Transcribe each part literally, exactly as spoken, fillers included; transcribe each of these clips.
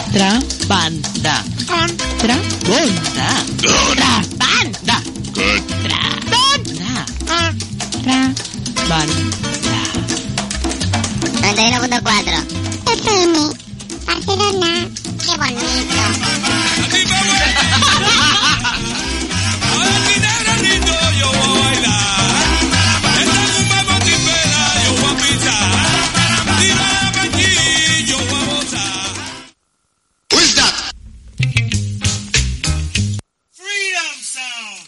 Contrabanda. Contrabanda. Contrabanda. Contrabanda. Contrabanda. noventa y uno punto cuatro. F M. Barcelona. Qué bonito. Yo voy a bailar. Esta rumba motivera, yo voy a pisar. Tira aquí, yo voy a gozar. Who is that? Freedom Sound.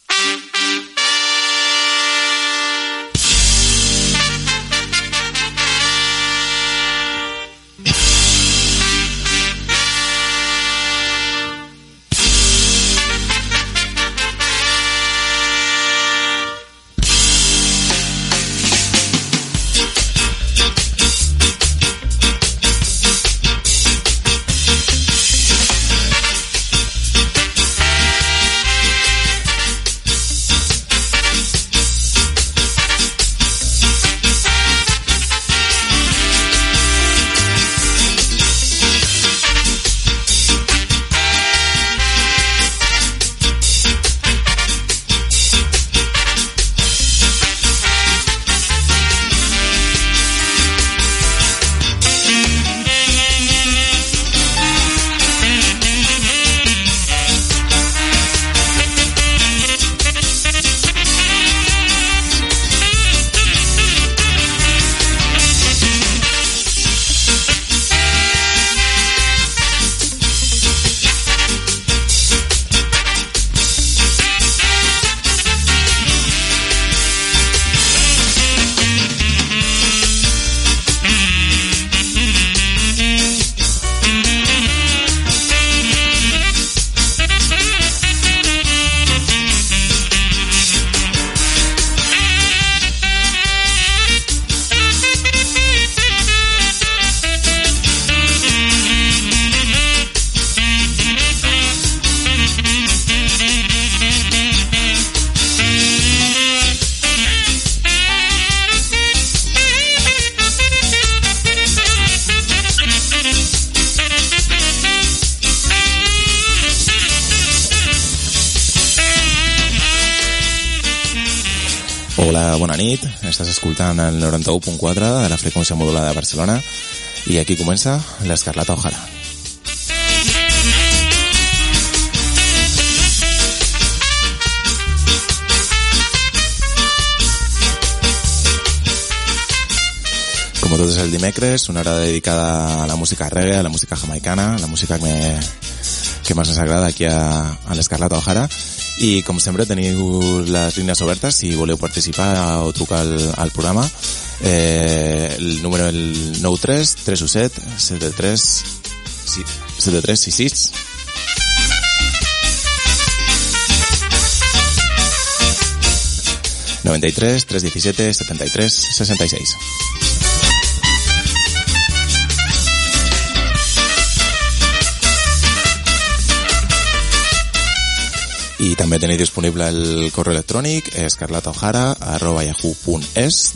Hola, bona nit. Estàs escoltant el noranta-u punt quatre de la freqüència modulada de Barcelona i aquí comença l'Escarlata O'Hara. Com tot és el dimecres, una hora dedicada a la música reggae, a la música jamaicana, a la música que, me, que més ens agrada aquí a, a l'Escarlata O'Hara. I com sempre teniu les línies obertes si voleu participar o trucar al, al programa. Eh, el número el nou tres tres u set set tres set tres sis sis. noventa y tres tres diecisiete setenta y tres sesenta y seis. I també teniu disponible el correu electrònic escarlataohara arroba yahoo punt es.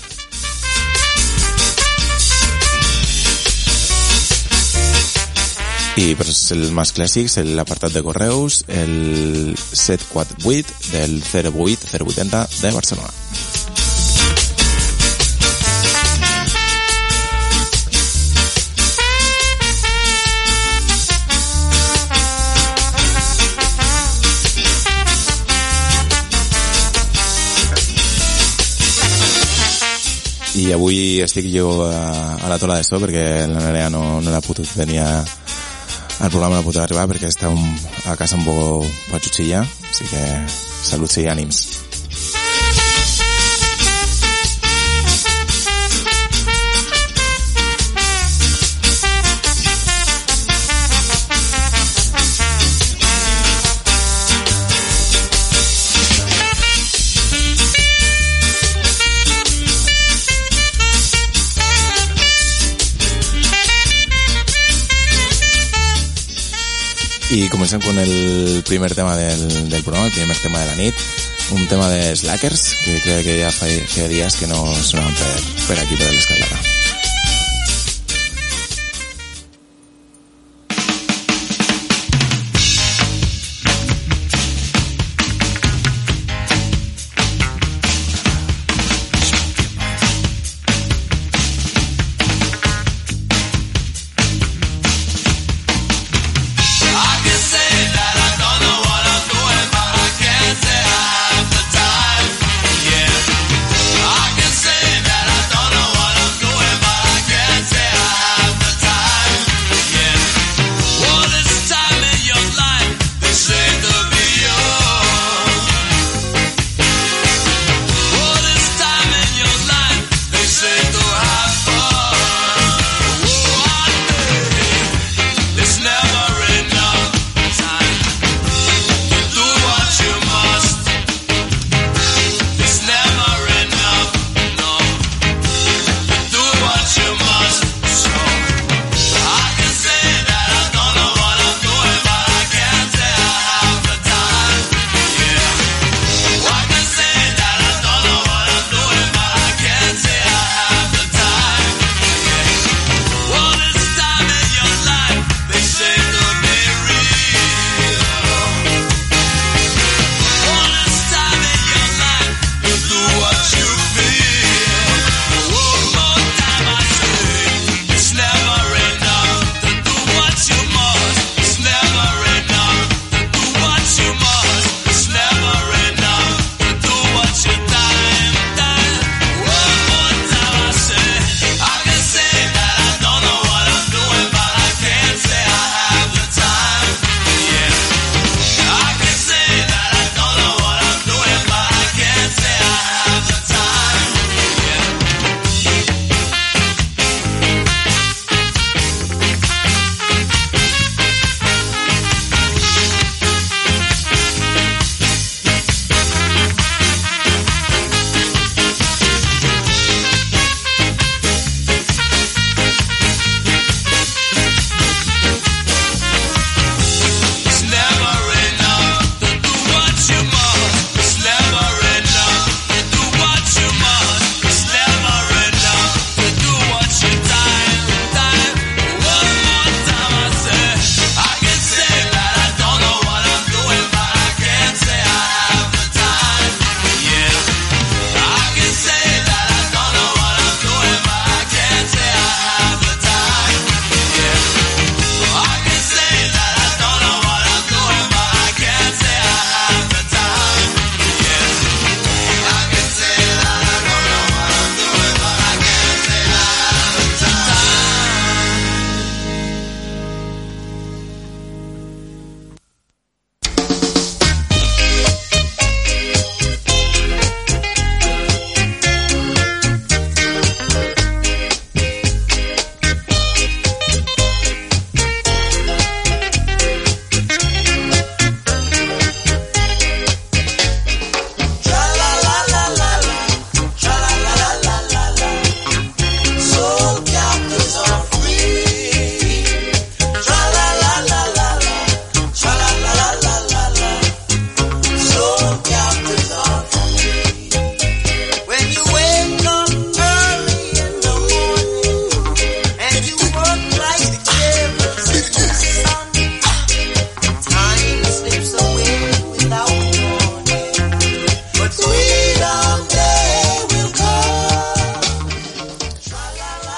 I per els més clàssics, l'apartat de correus, el set quatre vuit del zero vuit zero vuitanta de Barcelona. I avui estic jo a, a la tola de so perquè la Nerea no, no l'ha pogut venir a, al programa, no ha pogut arribar perquè està un, a casa un poc patxutxilla, així que saluts i ànims. I comencem con el primer tema del, del programa, el primer tema de la nit, un tema de Slackers, que crec que ja feia dies que no sonaven per, per aquí, per l'Escarlata.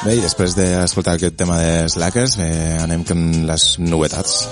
Bé, i després d'escoltar aquest tema de Slackers, eh, anem amb les novetats.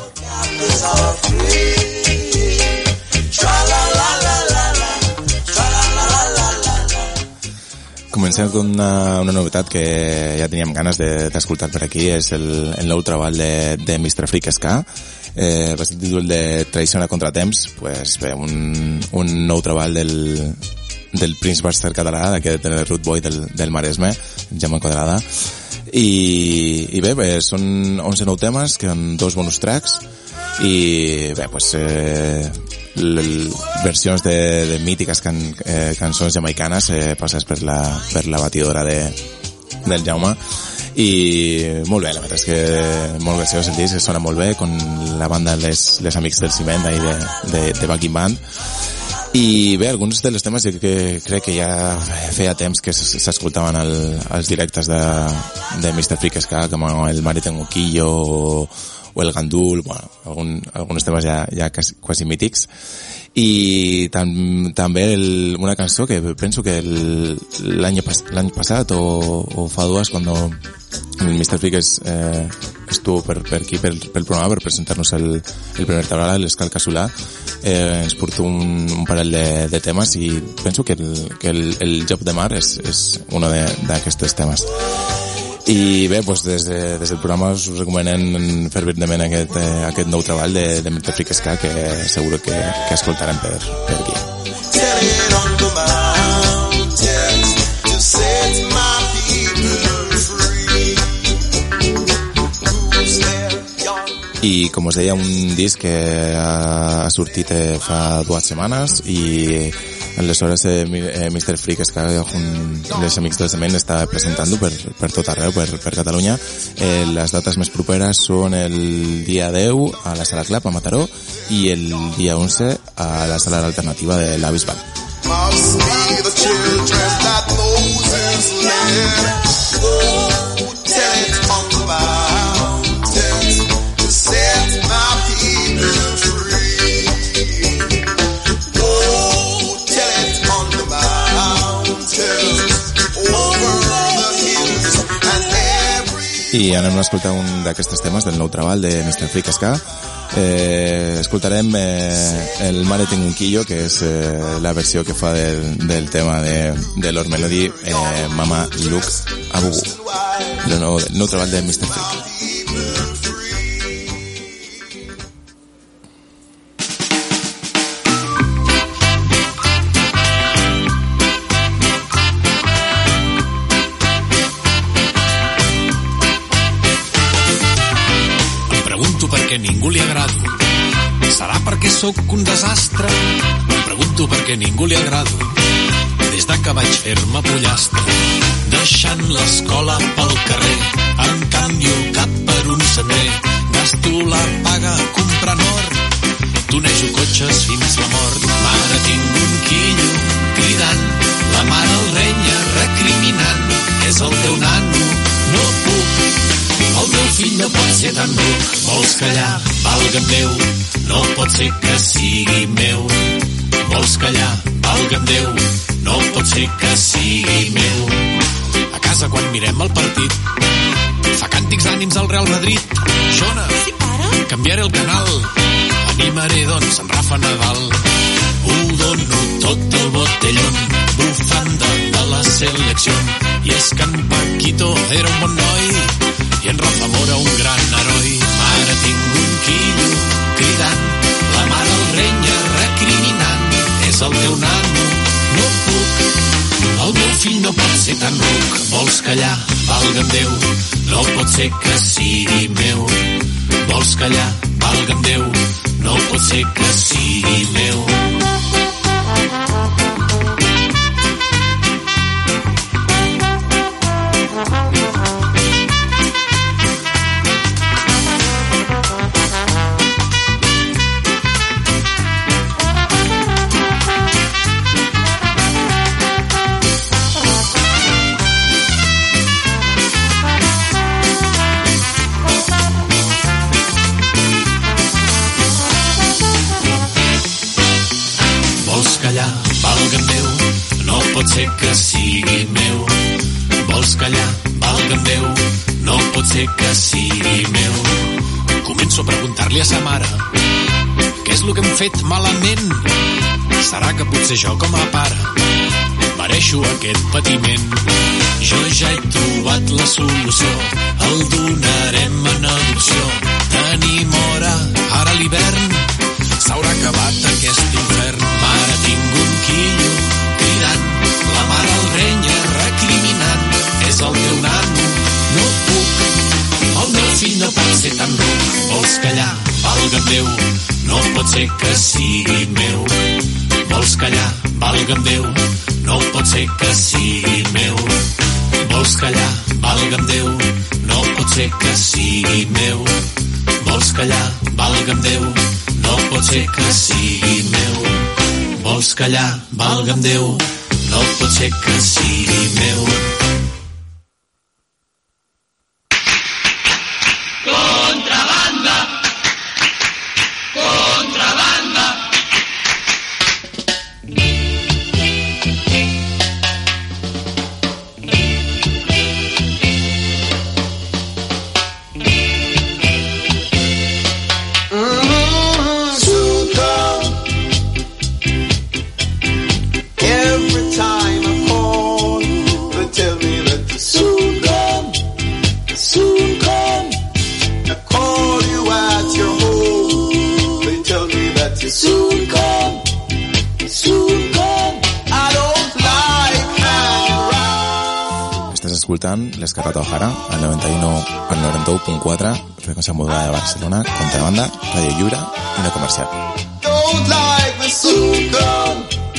Comencem amb una, una novetat que ja teníem ganes d'escoltar de, per aquí, és el, el nou treball de, de mister Freak Ska, eh, el títol de Traïció a contratemps, pues, bé, un, un nou treball del, del Prince Buster català, d'aquest del Root Boy del, del Maresme, Jaume Quadrada, i, i bé, bé, són onze nou temes, que són dos bonus tracks, i bé, pues, eh, l, versions de, de mítiques can, eh, cançons jamaicanes eh, passades per la, per la batidora de, del Jaume, i molt bé, la veritat és que molt graciós el disc, sona molt bé, con la banda Les, les Amics del Ciment ahí de, de, de Backing Band. I bé, alguns dels temes jo que crec que ja feia temps que s'escoltaven al, als directes de, de mister Freak Ska, com el Mari Tenguquillo o, o el Gandul, bueno, algun, alguns temes ja, ja quasi, quasi mítics. I tam, també el, una cançó que penso que l'any pas, passat o, o fa dues, quan el mister Freak es, eh, estuvo per, per aquí, per, pel programa, per presentar-nos el, el primer tablada, l'Escal Casolà, eh, ens portó un, un parell de, de temes i penso que el, que el, el Job de Mar és, és un d'aquests temes. I bé, doncs des, de, des del programa us recomanem ferventment aquest, eh, aquest nou treball de, de mister Freak Ska, que segur que, que escoltarem per, per aquí. I com us deia, un disc que ha sortit eh, fa dues setmanes i aleshores eh, mister Freak Ska amb els Amics del Cement està presentant-ho per, per tot arreu, per, per Catalunya. Eh, les dates més properes són el dia deu a la Sala Club a Mataró i el dia onze a la Sala Alternativa de la Bisbal. I anem a escoltar un d'aquests temes del nou treball de mister Freak Ska. Eh, escoltarem eh, el Mare Tengo un Quillo, que és eh, la versió que fa del, del tema de, de Lord Melody, eh, Mama Look Abubu, el nou, el nou treball de mister Freak. Ningú li agrado. Serà perquè sóc un desastre? Em pregunto per què ningú li agrado. Des de que vaig fer-me pollastre, deixant l'escola pel carrer, em canvio cap per un semer, gasto la paga comprant or, tonejo cotxes fins la mort. Mare, tinc un quillo cridant, la mare el renya recriminant, és el teu nano, no puc. El meu fill no pot ser tan ruc. Vols callar? Valga'm Déu, no pot ser que sigui meu. Vols callar? Valga'm Déu, no pot ser que sigui meu. A casa quan mirem el partit fa càntics d'ànims al Real Madrid. Jona, sí, pare? Canviaré el canal, animaré doncs en Rafa Nadal. Ho dono tot el botellón, bufanda de la selecció. I és que en Paquito era un bon noi i en Rafa Mora un gran heroi. Mare, tinc un quillo cridant, la mare el renya recriminant, és el teu nano, no puc. El meu fill no pot ser tan ruc. Vols callar? Valga'm Déu, no pot ser que sigui meu. Vols callar? Valga'm Déu, no pot ser que sigui meu. Valga'm Déu, no pot ser que sigui meu. Vols callar? Valga'm valga'm Déu, no pot ser que sigui meu. Començo a preguntar-li a sa mare què és el que hem fet malament. Serà que potser jo com a pare mereixo aquest patiment. Jo ja he trobat la solució, el donarem en adopció. Tenim hora, ara a l'hivern s'haurà acabat aquest infern. Mare, tinc un quillo cridant, la mare el renya recriminant. És el teu nano, no puc, el meu fill no pot ser tan ruc. Vols callar? Valga'm Déu, no pot ser que sigui meu. Vols callar? Valga'm Déu, no pot ser que sigui meu. Vols callar? Valga'm Déu, no pot ser que sigui meu. Vols callar? Valga'm Déu, no pot ser que sigui meu. Vols callar? Valga'm Déu, no pot ser que sigui meu. Contrabanda! Contrabanda! Soon come, soon come, I don't like hanging around. Estàs escoltant l'Escarlata O'Hara al noranta-u, al noranta-u punt quatre, freqüència modulada de Barcelona, Contrabanda, ràdio lliure i no comercial. Don't like the soon come.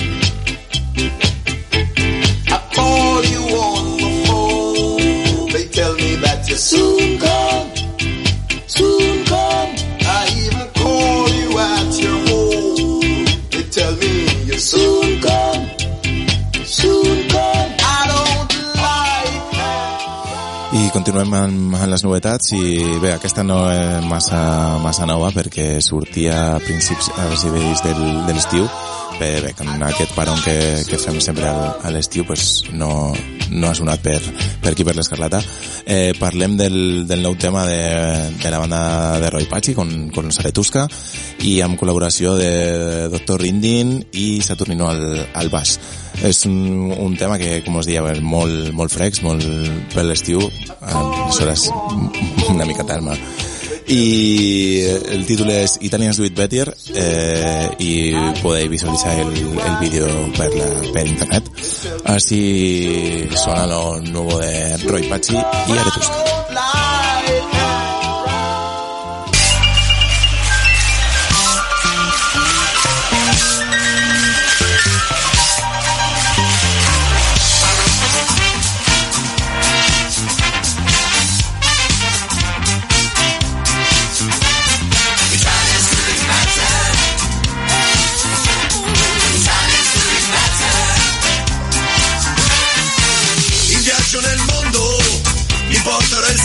I call you on the phone. They tell me that you soon come, soon come. I even call you at your home. Tell me you soon come, soon come, I don't like that. I continuem amb, amb les novetats i bé, aquesta no és massa, massa nova perquè sortia a principis, a principis del, de l'estiu. Bé, bé, amb aquest paron que, que fem sempre a, a l'estiu pues no, no ha sonat per, per aquí per l'Escarlata. Eh, parlem del, del nou tema de, de la banda de Roy Pachi con, con Saretusca i amb col·laboració de Doctor Rindin i Saturnino al, al baix. És un, un tema que, com us deia, és molt, molt frex, molt per l'estiu, aleshores una mica tarma. I el títol és Italians Do It Better, eh, i podeu visualitzar el, el vídeo per, la, per internet. Así suena lo nuevo de Roy Pachi y Aretusca. Nel mondo mi porterò il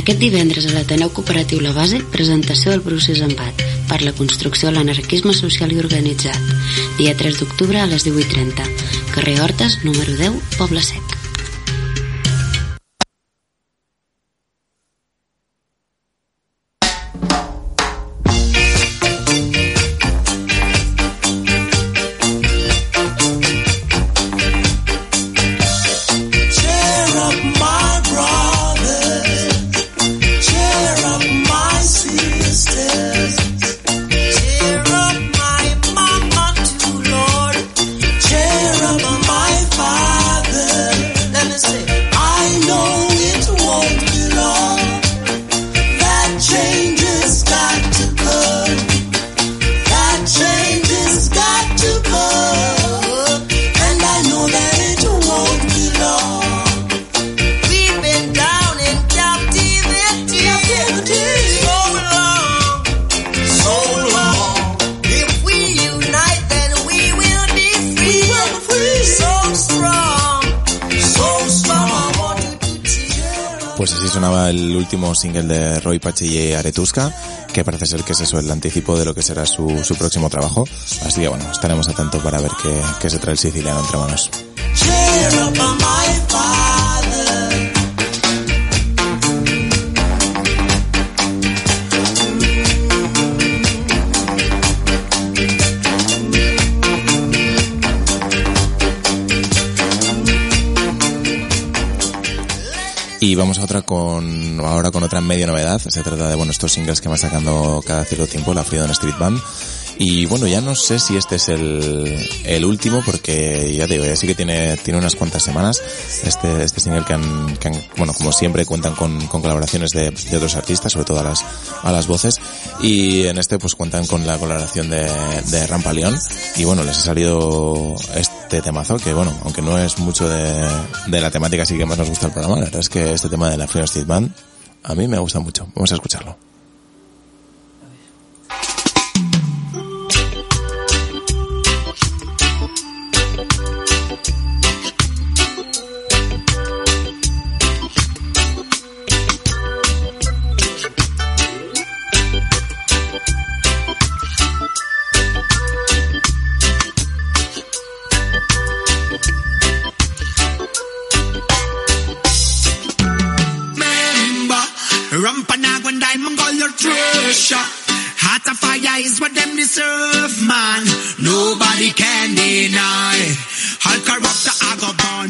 Aquest divendres a l'Ateneu Cooperatiu La Base, presentació del procés Embat per la construcció de l'anarquisme social i organitzat. Dia tres d'octubre a les divuit trenta. Carrer Hortes, número deu, Poble Sec. Single de Roy Pache y Aretuska, que parece ser que es eso, el anticipo de lo que será su, su próximo trabajo. Así que bueno, estaremos atentos para ver qué, qué se trae el siciliano entre manos. Y vamos a otra con, ahora con otra media novedad. Se trata de, bueno, estos singles que van sacando cada cierto tiempo la Freedom Street Band. Y bueno, ya no sé si este es el, el último, porque ya te digo, ya sí que tiene, tiene unas cuantas semanas este, este single que han, que han, bueno, como siempre cuentan con, con colaboraciones de, de otros artistas, sobre todo a las, a las voces. Y en este pues cuentan con la colaboración de, de Rampa León. Y bueno, les ha salido este temazo que, bueno, aunque no es mucho de, de la temática así que más nos gusta el programa, la verdad es que este tema de la Freedom Street Band a mí me gusta mucho. Vamos a escucharlo. Is what them deserve, man. Nobody can deny. I'll corrupt the Agabon.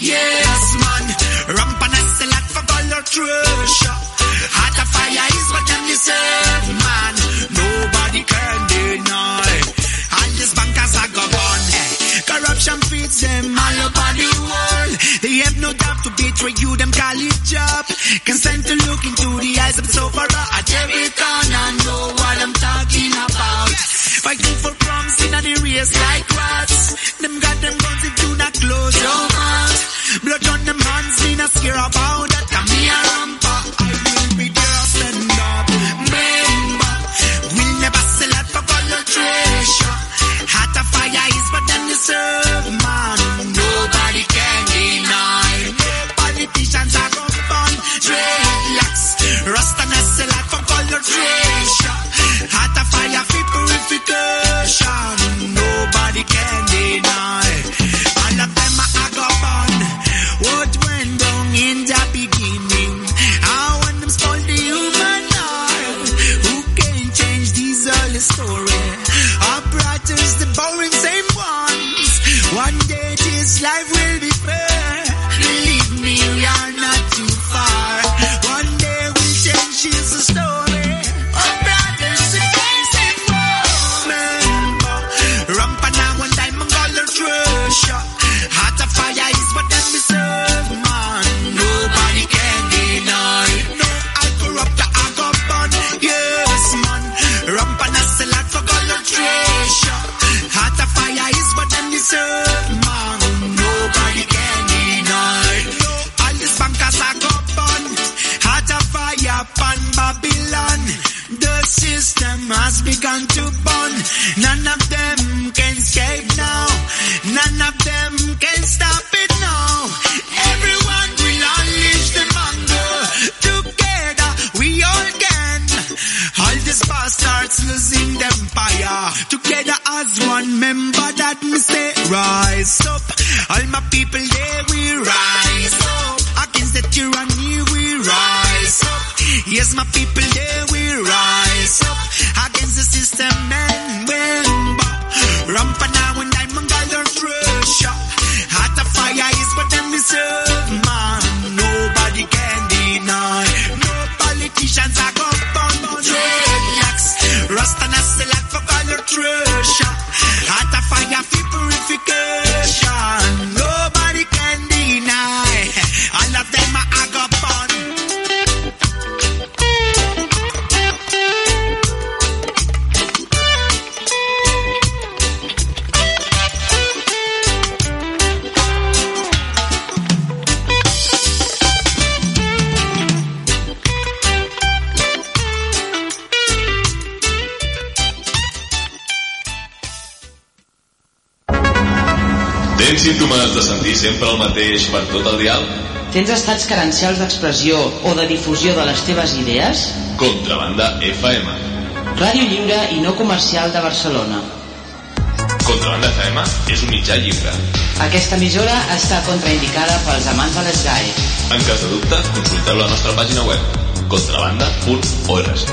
Yes, man. Ramp and a select for color treasure. Heart of fire is what them deserve, man. Nobody can deny. All these bankers Agabon. Corruption feeds them all over the world. They have no doubt to betray you, them call it job. Consent to look into the eyes of the sufferer at every corner. Know what I'm talking about. Fighting for crumbs in the race like rats. Them got them guns if you not close your mouth. Blood on them hands, me not scare about that. Come here, Rampa, I will be there, stand up. Remember, we'll never sell out for color treasure. Heart of fire is what them deserve, man. Nobody can deny. Politicians are up on dreadlocks. Rasta not sell out for color treasure. Heart of fire for purification. Nobody can deny. All of them are Agabon. What went down in the beginning? How when them spoil the human heart? Who can change this early story? Our brothers, the boring same ones. One day this life will be fair. Believe me, we are not too far. One day we'll change this story. Our brothers, the same ones. Remember, Rampa now one diamond color treasure. Heart of fire is what them deserve, man. Nobody can deny. No, I'll corrupt the Agabon. Yes, man. Rampa now sell out for color treasure. Heart of fire is what them deserve, man. Nobody can deny. No, all these bankers are Agabon. Heart of fire upon Babylon. The system has begun to burn. None of them can escape now. None of them can stop it now. Everyone will unleash them hunger. Together this bastards losing them fire. Together as one member that me say rise up. All my people there we rise up. Against the tyranny we rise up. Yes, my people there we rise up. Against the system and member. Rampa now and diamond dollar treasure. Heart of fire is what them we serve, man. Nobody can deny. No politicians are go on dreadlocks. Rasta na select for color treasure. Heart of fire for purification. Nobody can deny. All of them are go on. Tens símptomes de sentir sempre el mateix per tot el dial? Tens estats carencials d'expressió o de difusió de les teves idees? Contrabanda F M. Ràdio lliure i no comercial de Barcelona. Contrabanda F M és un mitjà lliure. Aquesta emissora està contraindicada pels amants de l'S G A E. En cas de dubte, consulteu la nostra pàgina web contrabanda punt org.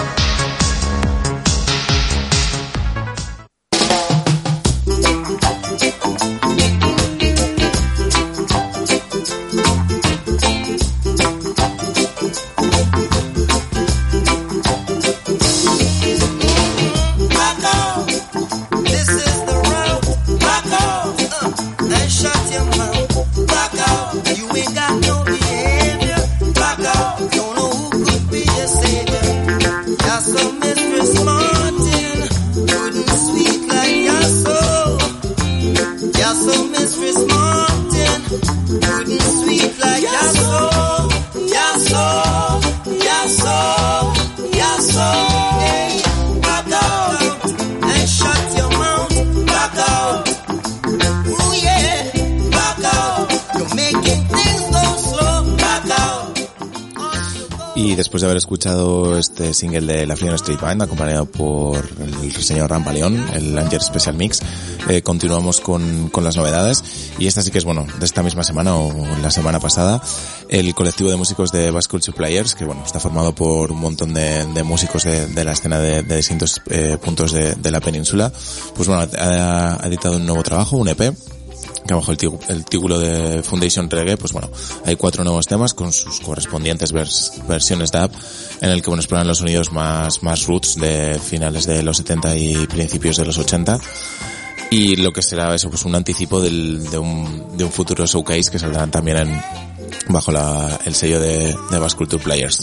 Y después de haber escuchado este single de la Freedom Street Band, acompañado por el señor Rampa León, el Anger Special Mix, eh, continuamos con, con las novedades. Y esta sí que es, bueno, de esta misma semana o la semana pasada, el colectivo de músicos de Basque Culture Players, que bueno, está formado por un montón de, de músicos de, de la escena de, de distintos eh, puntos de, de la península, pues bueno, ha, ha editado un nuevo trabajo, un E P, que bajo el, tí- el título de Foundation Reggae, pues bueno, hay cuatro nuevos temas con sus correspondientes vers- versiones dub, en el que bueno, exploran los sonidos más, más roots de finales de los setenta y principios de los ochenta, y lo que será eso, pues un anticipo del, de un, de un futuro showcase que saldrán también en, bajo la, el sello de, de Basque Culture Players.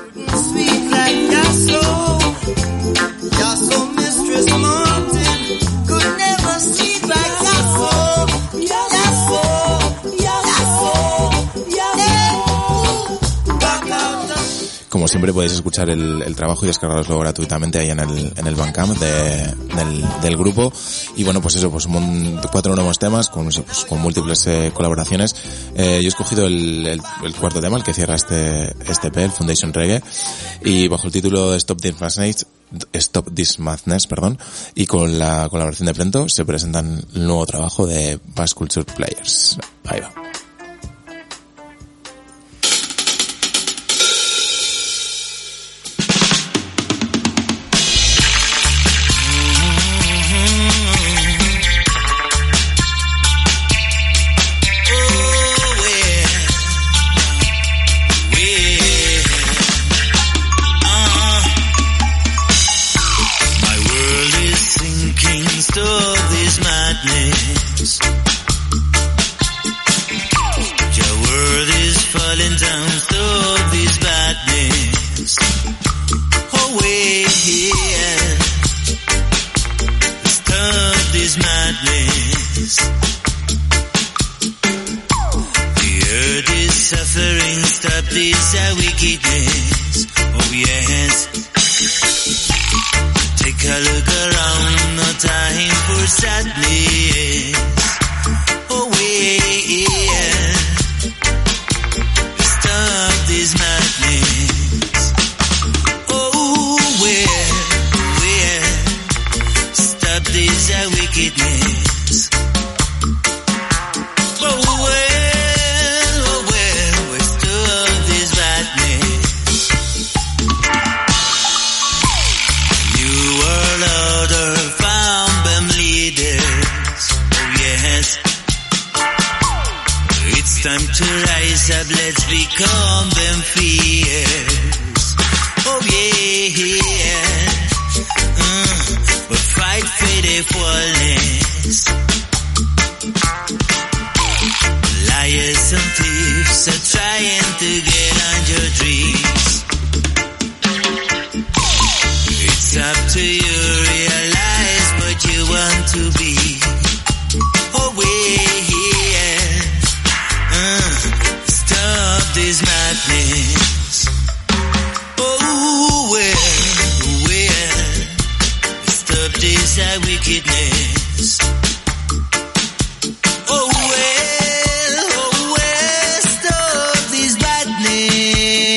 Como siempre podéis escuchar el, el trabajo y descargarlo gratuitamente ahí en el, en el Bandcamp de, del, del grupo. Y bueno, pues eso, pues un, cuatro nuevos temas con, pues, con múltiples eh, colaboraciones. Eh, yo he escogido el, el, el cuarto tema, el que cierra este, este E P, el Foundation Reggae, y bajo el título de Stop This Madness, Stop This Madness, perdón, y con la colaboración de Prento se presentan el nuevo trabajo de Basque Culture Players. Ahí va. Stop this madness. Oh, where time to rise up, let's become them fierce. Oh yeah, uh, but fight for their fullness. Liars and thieves are trying to get on your dreams. It's up to you, realize what you want to be. Oh yeah, uh, stop this madness. Oh well, well, stop this uh, wickedness. Oh well, oh well, stop this badness.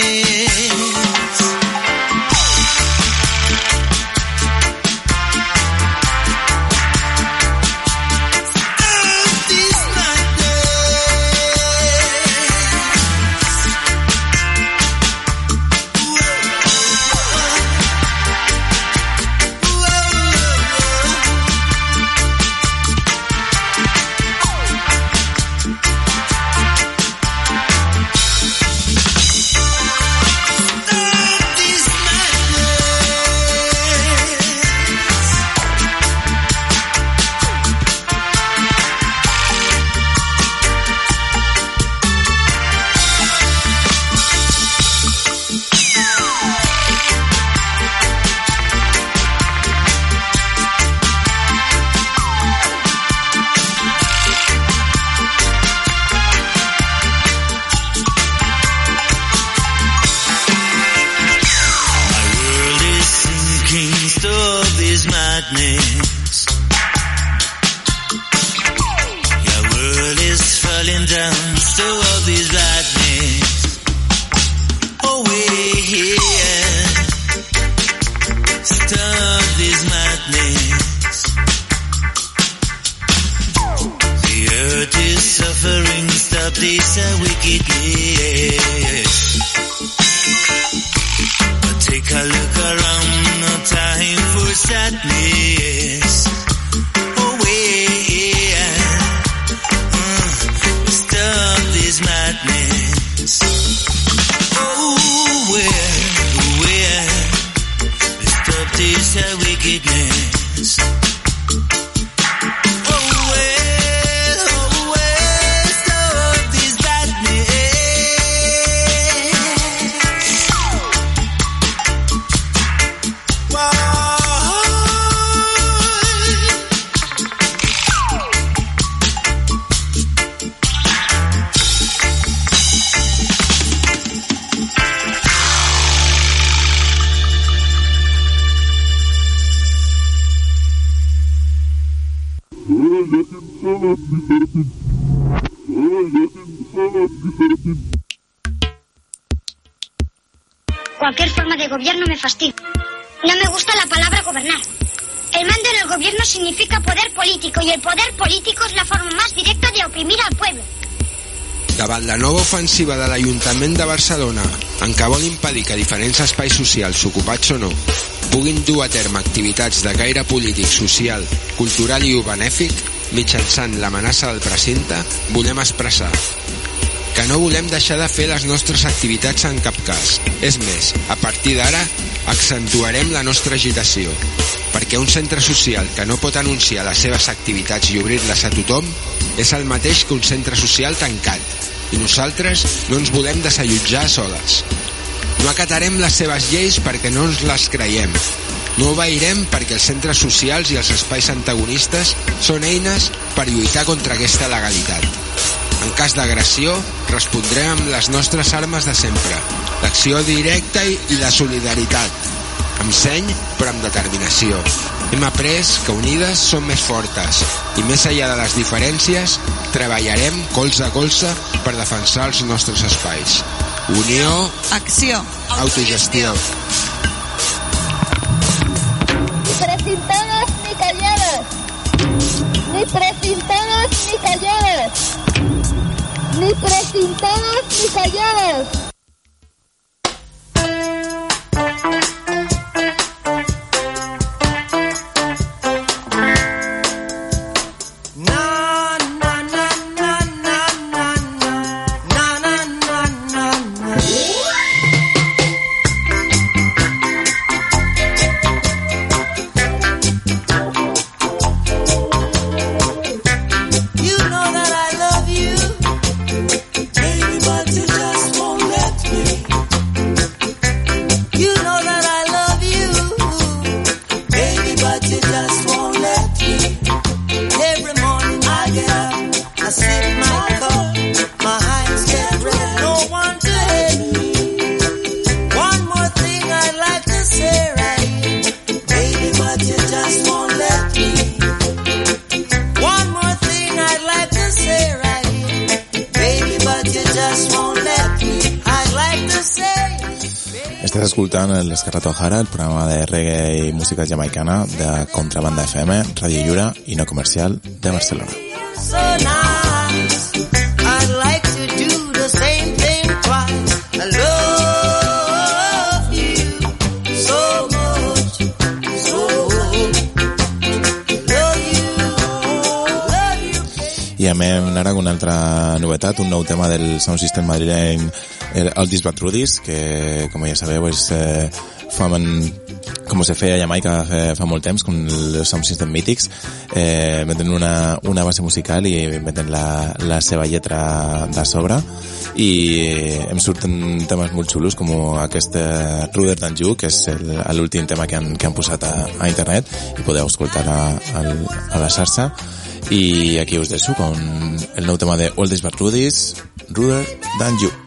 Cualquier forma de gobierno me fastidia. No me gusta la palabra gobernar. El mando en el gobierno significa poder político y el poder político es la forma más directa de oprimir al pueblo. Davant la nova ofensiva de l'Ajuntament de Barcelona, en què vol impedir que diferents espais socials, ocupats o no, puguin dur a terme activitats de caire polític, social, cultural i benèfic, mitjançant l'amenaça del precinte, volem expressar que no volem deixar de fer les nostres activitats en cap cas. És més, a partir d'ara, accentuarem la nostra agitació, perquè un centre social que no pot anunciar les seves activitats i obrir-les a tothom és el mateix que un centre social tancat, i nosaltres no ens volem desallotjar soles. No acatarem les seves lleis perquè no ens les creiem. No obeirem perquè els centres socials i els espais antagonistes són eines per lluitar contra aquesta legalitat. En cas d'agressió, respondrem amb les nostres armes de sempre, l'acció directa i la solidaritat, amb seny però amb determinació. Hem après que unides som més fortes i més enllà de les diferències, treballarem colze a colze per defensar els nostres espais. Unió, acció, autogestió. Ni precintadas ni calladas. Ni precintadas ni calladas. Ni precintadas ni calladas. Na, na, na, na, na, na, na. escoltant l'Escarlata O'Hara, el programa de reggae i música jamaicana de Contrabanda F M, ràdio lliure i no comercial de Barcelona. So nice, I'd like to do the same thing twice. I love you so much, so love you, love you. I anem ara amb una altra novetat, un nou tema del sound system madrileny, el Oldies But Rudies, que com ja sabeu és eh, famen com se feia a Jamaica fa, fa molt temps, com els sound system mítics, eh, meten una, una base musical i meten la, la seva lletra de sobre, i em surten temes molt xulos com aquest eh, Ruder Than You, que és el, l'últim tema que han, que han posat a, a internet, i podeu escoltar a, a, a la xarxa. I aquí us deixo con el nou tema de Oldies But Rudies, Ruder Than You.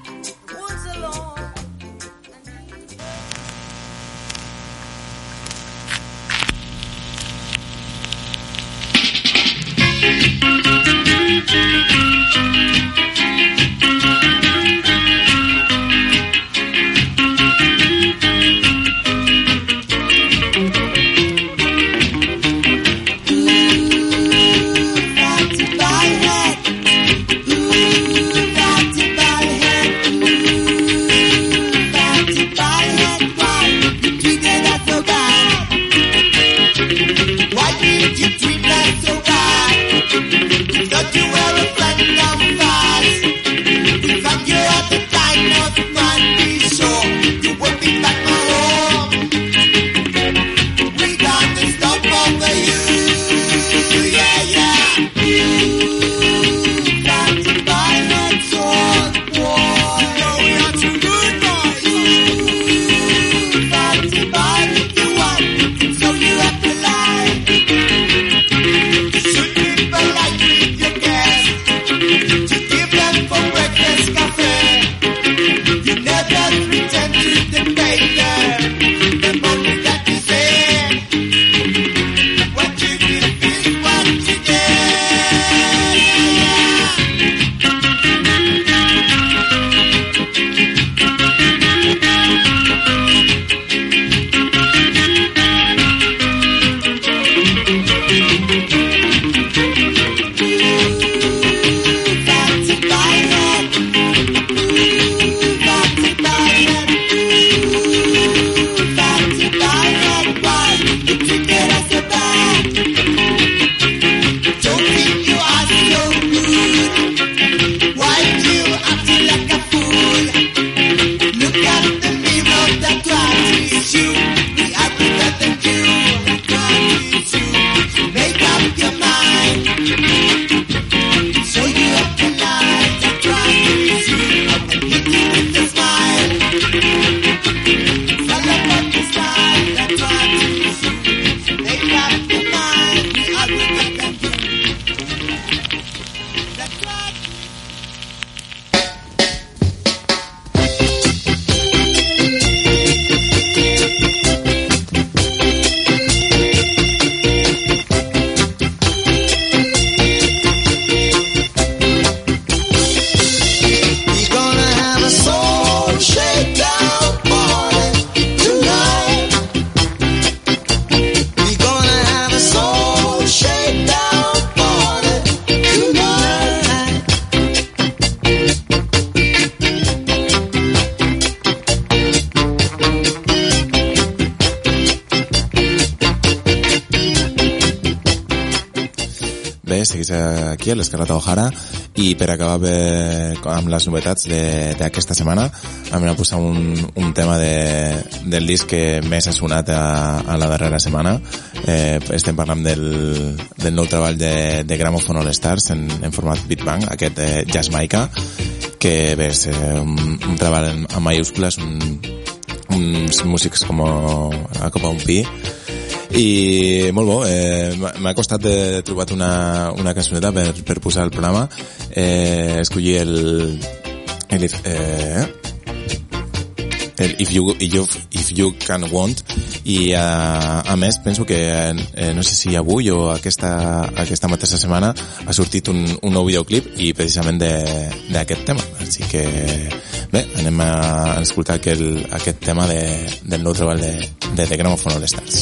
Seguís aquí a l'Escarlata O'Hara, i per acabar bé, amb les novetats d'aquesta setmana hem de posar un, un tema de, del disc que més ha sonat a, a la darrera setmana. Eh, estem parlant del, del nou treball de, de Gramophone All Stars en, en format Beat Bang, aquest de Jazzmaica, que bé, és un, un treball en, en mayúscules, un, uns músics com a, com a un pi, i molt bo. eh, m'ha costat de trobar una, una cançoneta per, per posar el programa. eh, escollir el, el eh, el If You, if you, if you Can Want, i a, a més penso que eh, no sé si avui o aquesta, aquesta mateixa setmana ha sortit un, un nou videoclip, i precisament d'aquest tema, així que Bé, anem a escoltar aquel, aquest tema de, del nou treball de, de The Gramophone All Stars.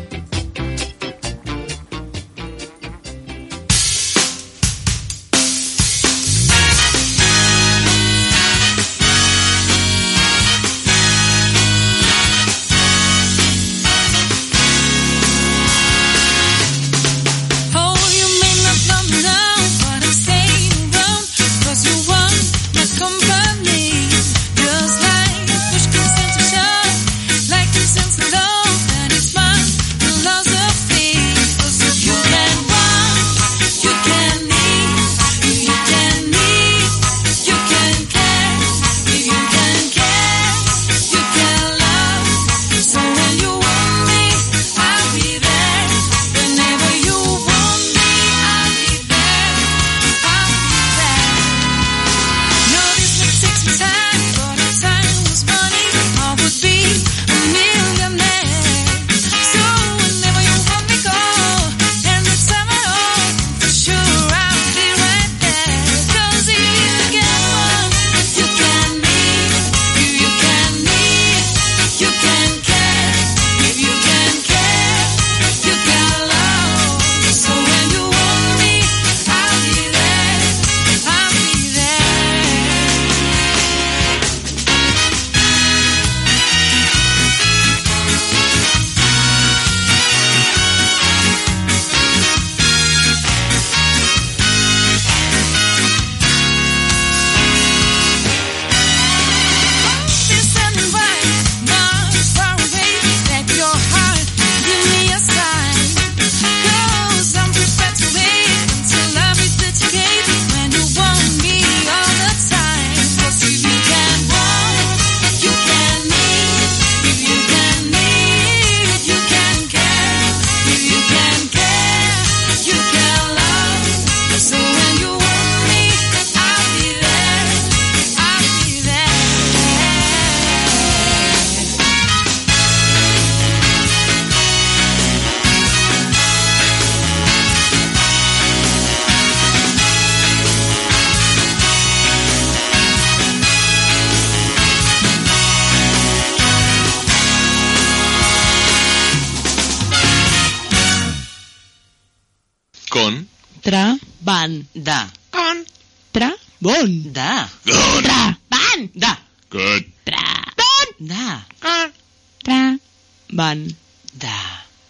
Tra, ban, da. Con. Tra, bon. Da. Con. Tra, ban. Da. Con. Tra, ban. Da. Con. Tra, ban. Da.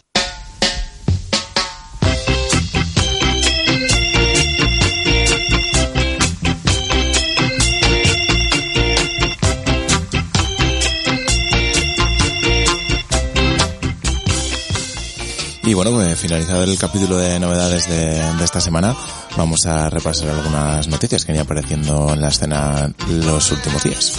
Y bueno, pues finalizado el capítulo de novedades de, de esta semana, vamos a repasar algunas noticias que han ido apareciendo en la escena los últimos días.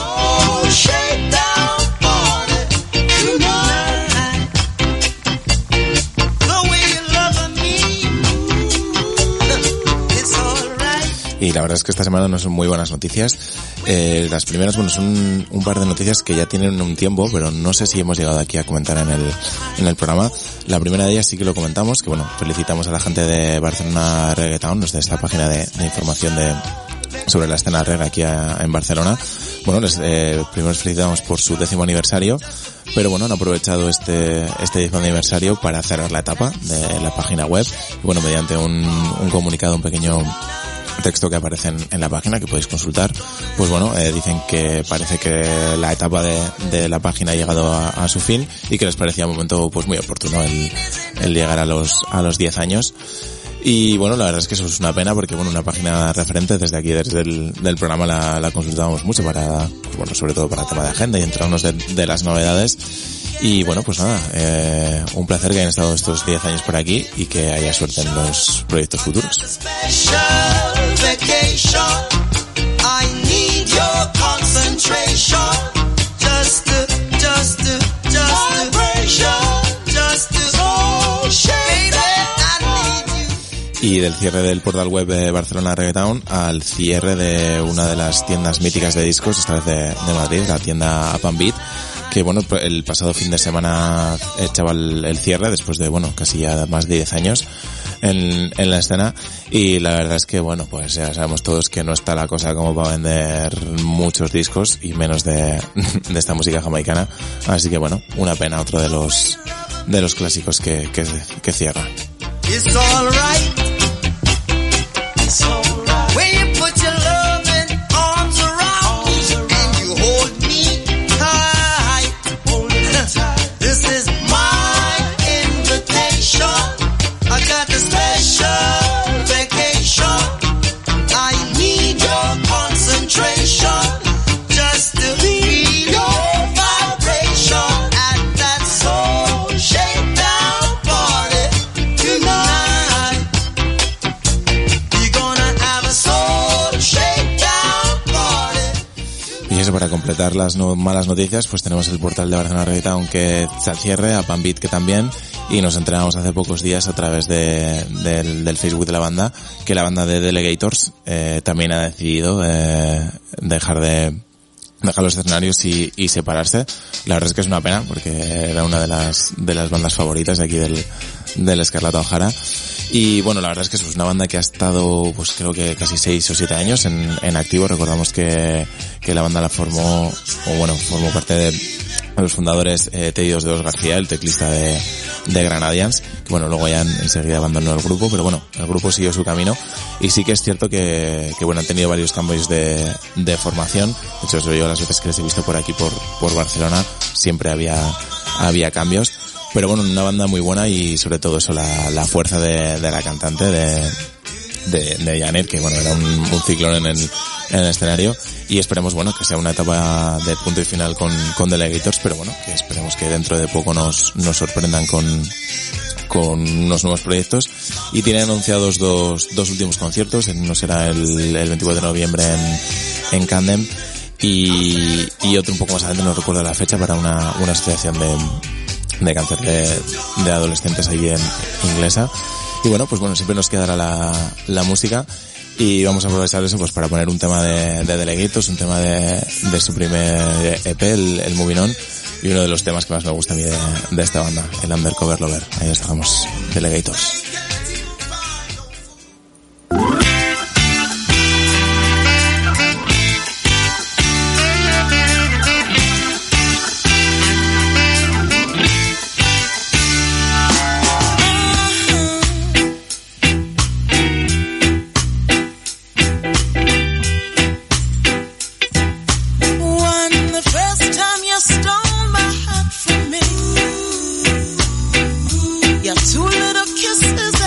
Y la verdad es que esta semana no son muy buenas noticias. Eh, las primeras, bueno, son un par de noticias que ya tienen un tiempo, pero no sé si hemos llegado aquí a comentar en el, en el programa. La primera de ellas sí que lo comentamos, que bueno, felicitamos a la gente de Barcelona Reggaetown, desde esta página de, de información de, sobre la escena reggae aquí a, en Barcelona. Bueno, les, eh, primero les felicitamos por su décimo aniversario, pero bueno, han aprovechado este, este décimo aniversario para cerrar la etapa de la página web. Y bueno, mediante un, un comunicado, un pequeño texto que aparece en, en la página que podéis consultar, pues bueno, eh, dicen que parece que la etapa de, de la página ha llegado a, a su fin y que les parecía un momento pues muy oportuno el, el llegar a los a los diez años. Y bueno, la verdad es que eso es una pena porque bueno, una página referente desde aquí, desde el del programa la, la consultábamos mucho para, pues bueno, sobre todo para el tema de agenda y enterarnos de, de las novedades. Y bueno, pues nada, eh, un placer que hayan estado estos diez años por aquí y que haya suerte en los proyectos futuros. Y del cierre del portal web de Barcelona Reggaetown al cierre de una de las tiendas míticas de discos, esta vez de, de Madrid, la tienda Up and Beat, que bueno, el pasado fin de semana echaba el, el cierre después de, bueno, casi ya más de diez años en, en la escena, y la verdad es que bueno, pues ya sabemos todos que no está la cosa como para vender muchos discos y menos de, de esta música jamaicana, así que bueno, una pena, otro de los de los clásicos que, que, que cierra. It's all right. It's all right. When you put your loving arms around me and you hold me tight. Hold me tight. This is my invitation. I got a special vacation. I need your concentration just to feel your vibration at that soul shakedown party tonight. You're gonna have a soul shakedown party. Y eso, para completar las no, malas noticias, pues tenemos el portal de Barcelona Reggaeton que está al cierre, a Panbeat que también, y nos enteramos hace pocos días a través de, del, del Facebook de la banda que la banda de Delegators eh, también ha decidido eh, dejar de dejar los escenarios y, y separarse. La verdad es que es una pena porque era una de las de las bandas favoritas de aquí del, del Escarlata O'Hara. Y bueno, la verdad es que es una banda que ha estado, pues creo que casi seis o siete años en, en activo. Recordamos que, que la banda la formó, o bueno, formó parte de los fundadores eh, Teddy dos Dedos García, el teclista de, de Granadians, que bueno, luego ya en, enseguida abandonó el grupo, pero bueno, el grupo siguió su camino, y sí que es cierto que, que bueno, han tenido varios cambios de, de formación. De hecho, yo las veces que les he visto por aquí, por, por Barcelona, siempre había, había cambios. Pero bueno, una banda muy buena, y sobre todo eso, la, la fuerza de, de la cantante, de, de, de Janet, que bueno, era un, un ciclón en el, en el escenario, y esperemos, bueno, que sea una etapa de punto y final con, con Delegators, pero bueno, que esperemos que dentro de poco nos, nos sorprendan con, con unos nuevos proyectos. Y tienen anunciados dos, dos últimos conciertos. Uno será el, el veinticuatro de noviembre en, en Camden, y, y otro un poco más adelante, no recuerdo la fecha, para una, una asociación de, de cáncer de, de adolescentes ahí en inglesa. Y bueno, pues bueno, siempre nos quedará la, la música, y vamos a aprovechar eso pues para poner un tema de, de Delegators, un tema de, de su primer E P, el, el Moving On, y uno de los temas que más me gusta a mí de, de esta banda, el Undercover Lover. Ahí os dejamos, Delegators. Two little kisses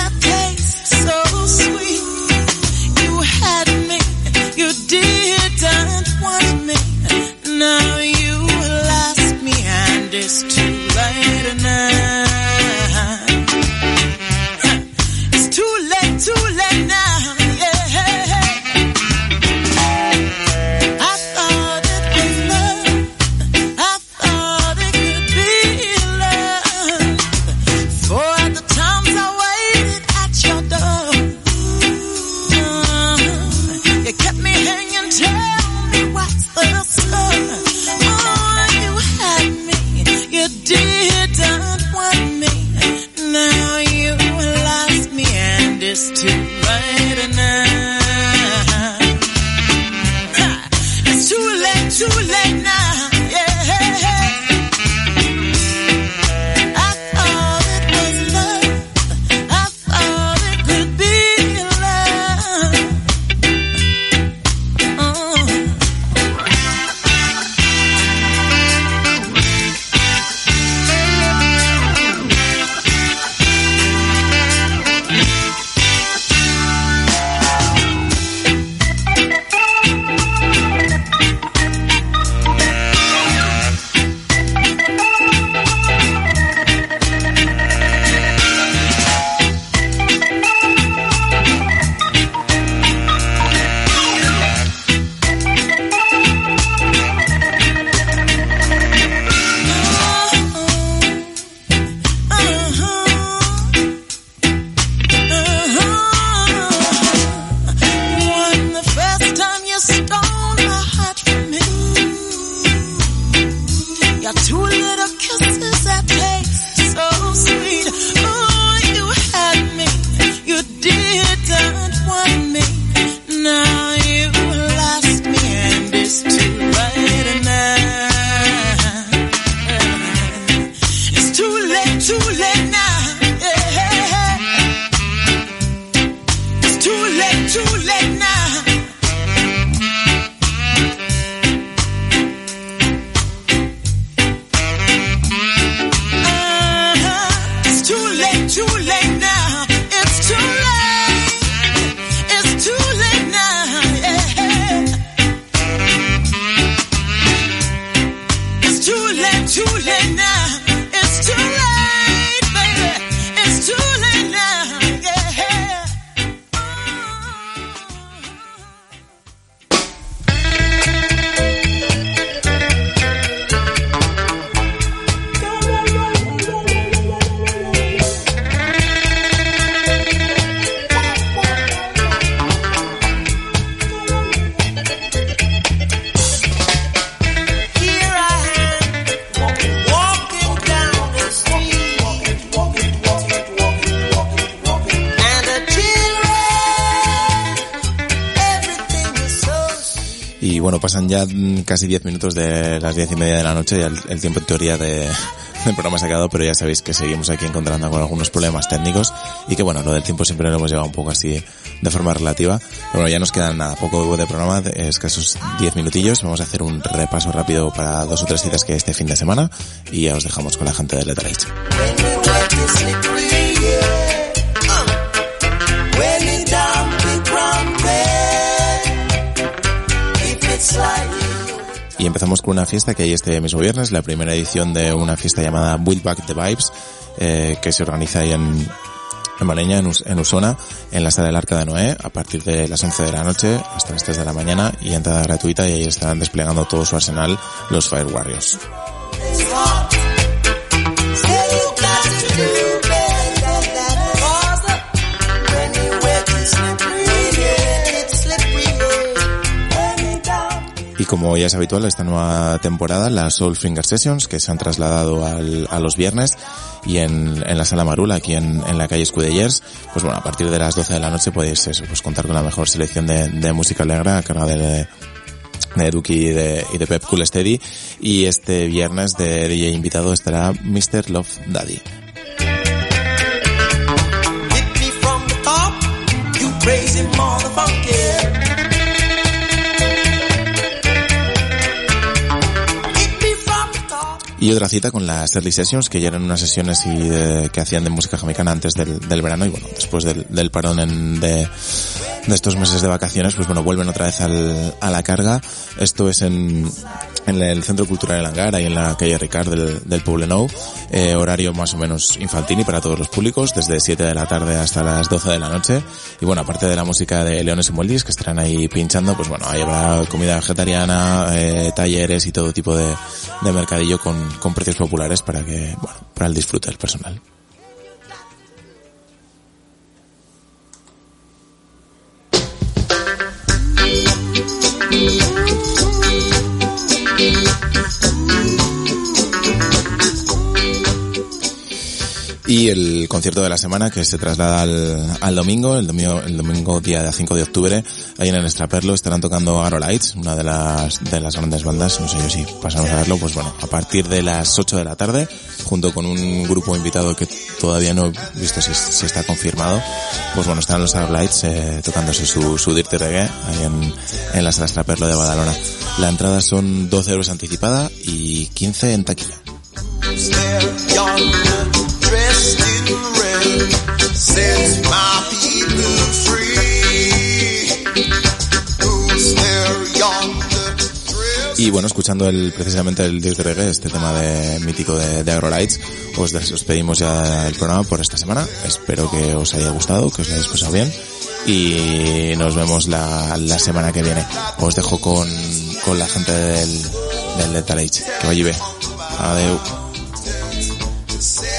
bueno, pasan ya casi diez minutos de las diez y media de la noche y el, el tiempo en teoría de, del programa se ha acabado, pero ya sabéis que seguimos aquí encontrando con algunos problemas técnicos y que bueno, lo del tiempo siempre lo hemos llevado un poco así de forma relativa. Pero bueno, ya nos quedan nada, poco de programa, escasos diez minutillos. Vamos a hacer un repaso rápido para dos o tres citas que hay este fin de semana y ya os dejamos con la gente de Lethal Age. Y empezamos con una fiesta que hay este mismo viernes, la primera edición de una fiesta llamada Build Back the Vibes, eh, que se organiza ahí en, en Maleña, en, Us, en Usona, en la sala del Arca de Noé, a partir de las once de la noche hasta las tres de la mañana, y entrada gratuita, y ahí estarán desplegando todo su arsenal los Fire Warriors. Y como ya es habitual, esta nueva temporada, las Soul Finger Sessions, que se han trasladado al, a los viernes, y en, en la Sala Marula, aquí en, en la calle Escudellers, pues bueno, a partir de las doce de la noche podéis eso, pues contar con la mejor selección de, de música alegre a cargo de, de Duki y de, y de Pep Cool Steady. Y este viernes de D J invitado estará mister Love Daddy. Y otra cita con las Early Sessions, que ya eran unas sesiones y de, que hacían de música jamaicana antes del, del verano, y bueno, después del, del parón en, de, de estos meses de vacaciones, pues bueno, vuelven otra vez al, a la carga. Esto es en, en el Centro Cultural El Hangar, ahí en la calle Ricard del, del Poblenou, eh, horario más o menos infantini para todos los públicos, desde siete de la tarde hasta las doce de la noche. Y bueno, aparte de la música de Leones y Mueldis, que estarán ahí pinchando, pues bueno, ahí habrá comida vegetariana, eh, talleres y todo tipo de, de mercadillo con con precios populares para que, bueno, para el disfrute del personal. Y el concierto de la semana, que se traslada al, al domingo, el domingo, el domingo día cinco de octubre, ahí en el Extraperlo estarán tocando Arrow Lights, una de las, de las grandes bandas, no sé yo si pasamos a verlo, pues bueno, a partir de las ocho de la tarde, junto con un grupo invitado que todavía no he visto si, si está confirmado, pues bueno, estarán los Arrow Lights eh, tocándose su, su Dirty Reggae ahí en, en la sala Extraperlo de Badalona. La entrada son doce euros anticipada y quince en taquilla. Dressed in red, sets my people free. Who's there yonder? Y bueno, escuchando el, precisamente el Dirty Reggae, este tema de mítico de, de Agrolights, os despedimos ya el programa por esta semana. Espero que os haya gustado, que os lo hayáis pasado bien, y nos vemos la, la semana que viene. Os dejo con, con la gente del, del Lethal Age. Que vaya bien. Adeu.